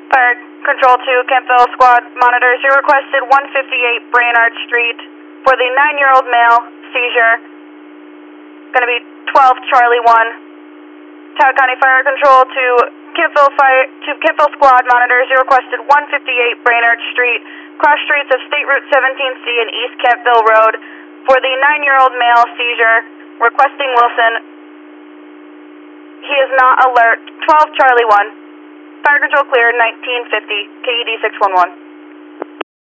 Fire Control 2, Campbell Squad monitors. You requested 158 Brainerd Street for the 9-year-old male seizure. Going to be 12 Charlie 1. Tower County Fire Control to Campbell Squad monitors. You requested 158 Brainerd Street, cross streets of State Route 17C and East Campbell Road for the 9-year-old male seizure. Requesting Wilson. He is not alert. 12 Charlie 1. Fire Control clear, 1950, KED 611.